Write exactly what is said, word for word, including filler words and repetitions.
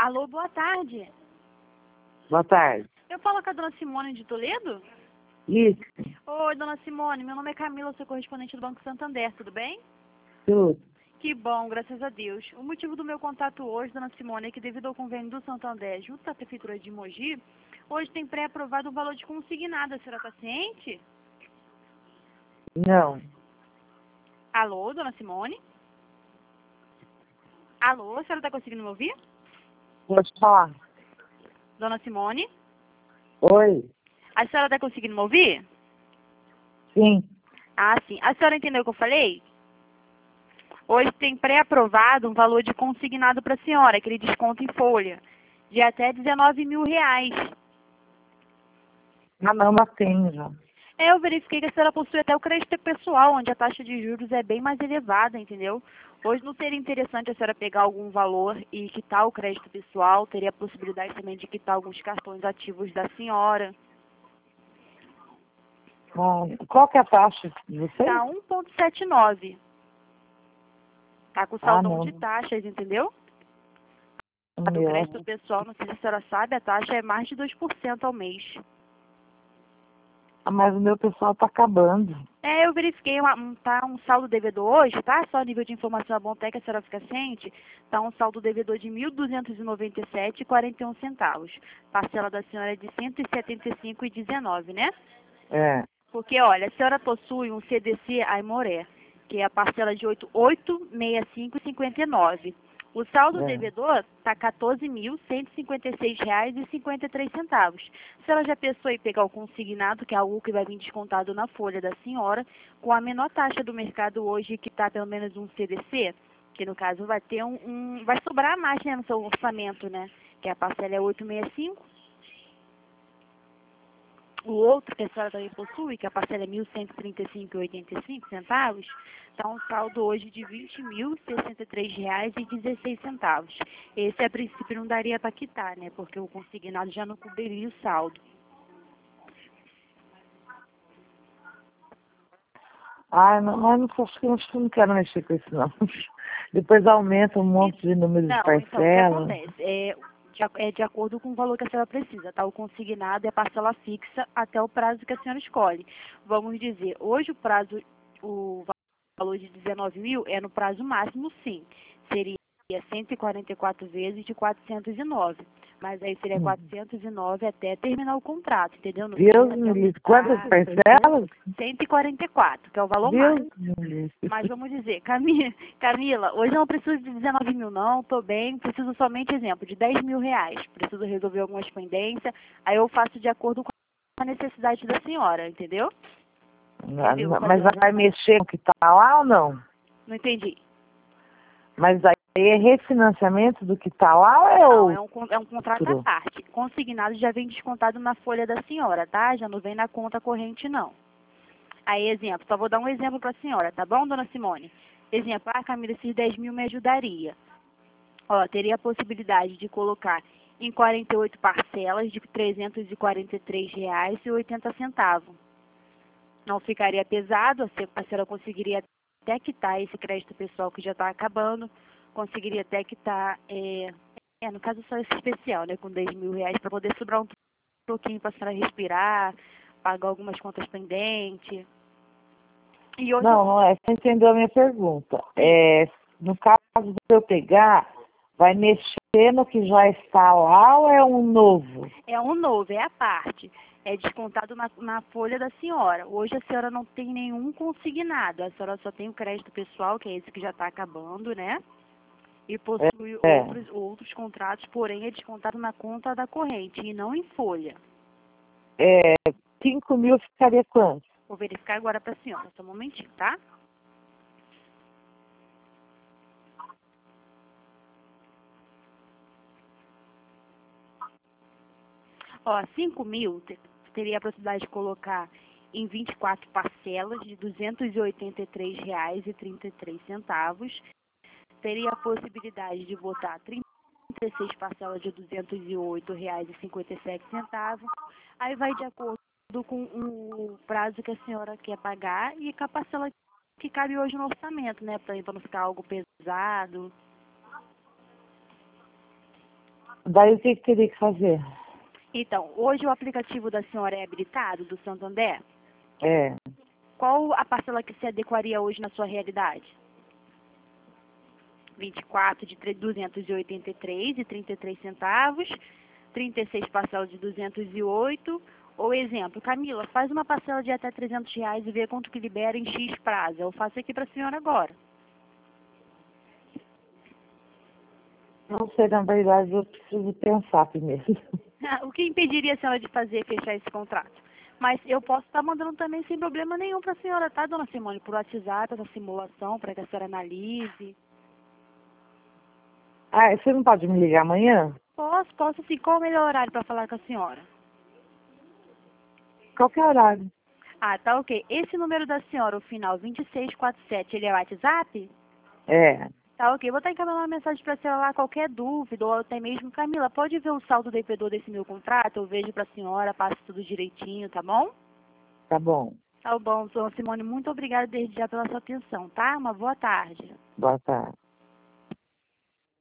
Alô, boa tarde. Boa tarde. Eu falo com a dona Simone de Toledo? Isso, Oi, dona Simone, meu nome é Camila, sou correspondente do Banco Santander, tudo bem? tudo. Que bom, graças a Deus. O motivo do meu contato hoje, dona Simone, é que devido ao convênio do Santander junto à Prefeitura de Mogi, hoje tem pré-aprovado o valor de consignado. A senhora está ciente? Não. Alô, dona Simone? Alô, a senhora está conseguindo me ouvir? Pode falar. Dona Simone? Oi. A senhora está conseguindo me ouvir? Sim. Ah, sim. A senhora entendeu o que eu falei? Hoje tem pré-aprovado um valor de consignado para a senhora, aquele desconto em folha, de até dezenove mil reais. Ah, não, mas tem já. É, eu verifiquei que a senhora possui até o crédito pessoal, onde a taxa de juros é bem mais elevada, entendeu? Hoje não seria interessante a senhora pegar algum valor e quitar o crédito pessoal, teria a possibilidade também de quitar alguns cartões ativos da senhora. Ah, qual que é a taxa de vocês? Tá um vírgula setenta e nove. Tá com Ah, saldão de não. taxas, entendeu? A do Meu. crédito pessoal, não sei se a senhora sabe, a taxa é mais de dois por cento ao mês. Ah, mas o meu pessoal tá acabando. É, eu verifiquei, uma, um, tá um saldo devedor hoje, tá? Só a nível de informação é bom até que a senhora fica ciente. Tá um saldo devedor de mil duzentos e noventa e sete reais e quarenta e um centavos. Parcela da senhora é de cento e setenta e cinco reais e dezenove, né? É. Porque, olha, a senhora possui um C D C Aimoré, que é a parcela de oito mil oitocentos e sessenta e cinco reais e cinquenta e nove. O saldo É. devedor está quatorze mil cento e cinquenta e seis reais e cinquenta e três centavos. A senhora já pensou em pegar o consignado, que é algo que vai vir descontado na folha da senhora, com a menor taxa do mercado hoje, que está pelo menos um C D C, que no caso vai ter um, um vai sobrar mais, né, no seu orçamento, né? Que a parcela é oitocentos e sessenta e cinco. O outro que a senhora também possui, que a parcela é mil cento e trinta e cinco reais e oitenta e cinco centavos, está um saldo hoje de vinte mil sessenta e três reais e dezesseis centavos. Esse, a princípio, não daria para quitar, né? Porque o consignado já não cobriria o saldo. Ah, não, mas não, acho que acho que eu não quero mexer com isso, não. Depois aumenta um monte de número de Não, então, o que parcelas. acontece? É de, ac- é de acordo com o valor que a senhora precisa, tá? O consignado é a parcela fixa até o prazo que a senhora escolhe. Vamos dizer, hoje o prazo, o valor de dezenove mil é no prazo máximo, sim. Seria cento e quarenta e quatro vezes de quatrocentos e nove. Mas aí seria Hum. quatrocentos e nove até terminar o contrato, entendeu? Não Deus seria até me livre. Quantas aumentar. parcelas? cento e quarenta e quatro, que é o valor Deus máximo. me livre. Mas vamos dizer, Camila, Camila, hoje eu não preciso de dezenove mil não, estou bem, preciso somente, exemplo, de dez mil reais. Preciso resolver algumas pendências, aí eu faço de acordo com a necessidade da senhora, entendeu? Não, Entendeu? Vou não, fazer mas um... vai mexer com o que tá lá ou não? Não entendi. Mas aí é refinanciamento do que tá lá ou é Não, é outro? um, con- é um contrato à parte. Consignado já vem descontado na folha da senhora, tá? Já não vem na conta corrente, não. Aí, exemplo, só vou dar um exemplo para a senhora, tá bom, dona Simone? Exemplo, ah, Camila, esses dez mil me ajudaria. Ó, teria a possibilidade de colocar em quarenta e oito parcelas de trezentos e quarenta e três reais e oitenta centavos. Não ficaria pesado, a se- a senhora conseguiria até quitar esse crédito pessoal que já está acabando, conseguiria até quitar, é, é, no caso só esse especial, né, com dez mil reais, para poder sobrar um pouquinho para a senhora respirar, pagar algumas contas pendentes. E hoje Não, não é. Você entendeu a minha pergunta. É, no caso de eu pegar, vai mexer no que já está lá ou é um novo? é um novo, é a parte. É descontado na, na folha da senhora. Hoje a senhora não tem nenhum consignado. A senhora só tem o crédito pessoal, que é esse que já está acabando, né? E possui É, é. outros, outros contratos, porém é descontado na conta da corrente e não em folha. É, cinco mil ficaria quanto? Vou verificar agora para a senhora, só um momentinho, tá? Ó, cinco mil te- teria a possibilidade de colocar em vinte e quatro parcelas de duzentos e oitenta e três reais e trinta e três centavos. Teria a possibilidade de botar trinta e seis parcelas de duzentos e oito reais e cinquenta e sete centavos. Aí vai de acordo com o prazo que a senhora quer pagar e com a parcela que cabe hoje no orçamento, né? Para não ficar algo pesado. Daí o que, que teria que fazer? Então, hoje o aplicativo da senhora é habilitado, do Santander? É, Qual a parcela que se adequaria hoje na sua realidade? vinte e quatro de duzentos e oitenta e três e trinta e três centavos, trinta e seis parcelas de duzentos e oito, ou exemplo, Camila, faz uma parcela de até trezentos reais e vê quanto que libera em X prazo. Eu faço aqui para a senhora agora. não sei, na verdade, eu preciso pensar primeiro. O que impediria a senhora de fazer, fechar esse contrato? Mas eu posso estar mandando também sem problema nenhum para a senhora, tá, dona Simone? Por WhatsApp, essa simulação, para que a senhora analise. Ah, você não pode me ligar amanhã? Posso, posso sim. Qual o melhor horário para falar com a senhora? Qualquer horário. Ah, tá ok. Esse número da senhora, o final vinte e seis quarenta e sete, ele é WhatsApp? É, Tá ok. Vou estar encaminhando uma mensagem para a senhora lá, qualquer dúvida, ou até mesmo, Camila, pode ver o saldo devedor desse meu contrato? Eu vejo para a senhora, passo tudo direitinho, tá bom? tá bom. Tá bom, dona Simone, muito obrigada desde já pela sua atenção, tá? Uma boa tarde. Boa tarde.